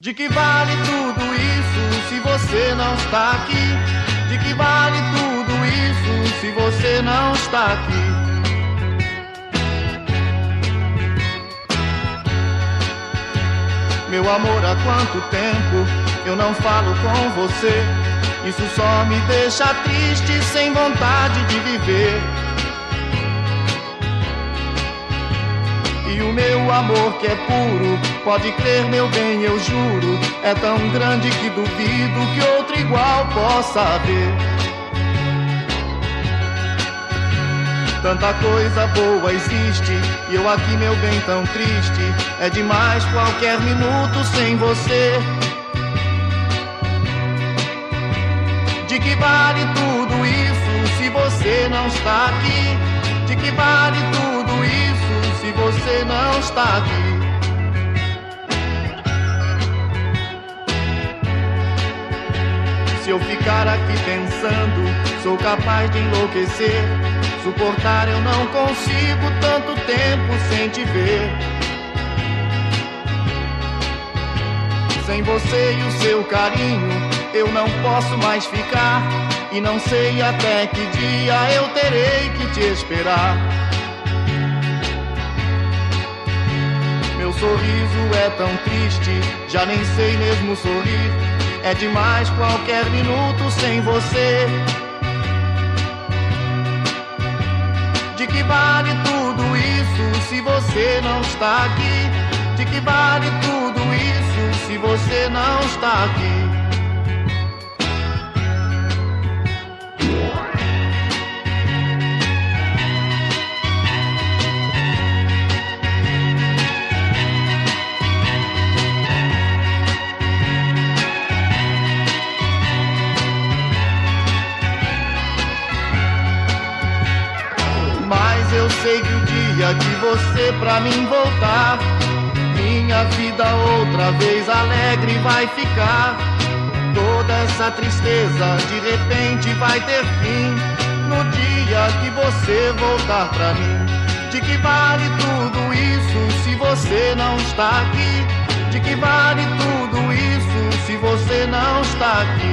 De que vale tudo isso se você não está aqui? De que vale tudo isso se você não está aqui? Meu amor, há quanto tempo eu não falo com você? Isso só me deixa triste, sem vontade de viver. E o meu amor que é puro, pode crer meu bem, eu juro, é tão grande que duvido que outro igual possa haver. Tanta coisa boa existe, e eu aqui meu bem tão triste. É demais qualquer minuto sem você. De que vale tudo isso se você não está aqui? De que vale tudo isso se você não está aqui? Se eu ficar aqui pensando, sou capaz de enlouquecer. Suportar eu não consigo tanto tempo sem te ver. Sem você e o seu carinho eu não posso mais ficar. E não sei até que dia eu terei que te esperar. Meu sorriso é tão triste, já nem sei mesmo sorrir. É demais qualquer minuto sem você. De que vale tudo isso se você não está aqui? De que vale tudo isso se você não está aqui? Eu sei que o dia que você pra mim voltar, minha vida outra vez alegre vai ficar. Toda essa tristeza de repente vai ter fim no dia que você voltar pra mim. De que vale tudo isso se você não está aqui? De que vale tudo isso se você não está aqui?